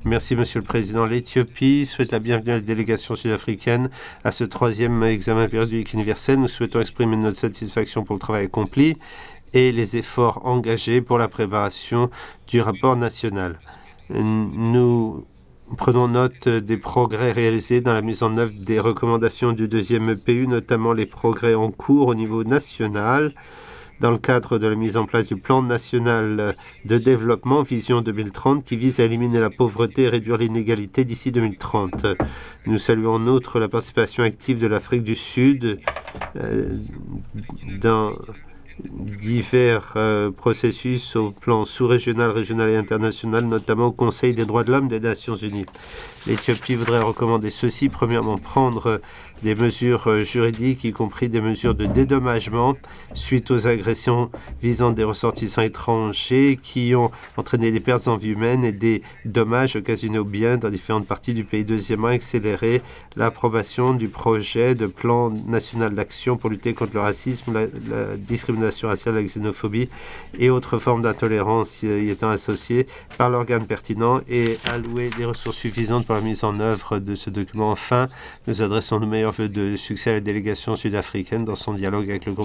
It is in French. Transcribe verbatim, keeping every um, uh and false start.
Merci, Monsieur le Président. L'Éthiopie souhaite la bienvenue à la délégation sud-africaine à ce troisième examen périodique universel. Nous souhaitons exprimer notre satisfaction pour le travail accompli et les efforts engagés pour la préparation du rapport national. Nous prenons note des progrès réalisés dans la mise en œuvre des recommandations du deuxième E P U, notamment les progrès en cours au niveau national, dans le cadre de la mise en place du plan national de développement Vision deux mille trente qui vise à éliminer la pauvreté et réduire l'inégalité d'ici deux mille trente. Nous saluons en outre la participation active de l'Afrique du Sud euh, dans divers euh, processus au plan sous-régional, régional et international, notamment au Conseil des droits de l'homme des Nations Unies. L'Éthiopie voudrait recommander ceci. Premièrement, prendre des mesures juridiques, y compris des mesures de dédommagement suite aux agressions visant des ressortissants étrangers qui ont entraîné des pertes en vie humaine et des dommages occasionnés aux biens dans différentes parties du pays. Deuxièmement, accélérer l'approbation du projet de plan national d'action pour lutter contre le racisme, la, la discrimination raciale, la xénophobie et autres formes d'intolérance y étant associées par l'organe pertinent et allouer des ressources suffisantes pour la mise en œuvre de ce document. Enfin, nous adressons nos meilleurs vœux de succès à la délégation sud-africaine dans son dialogue avec le groupe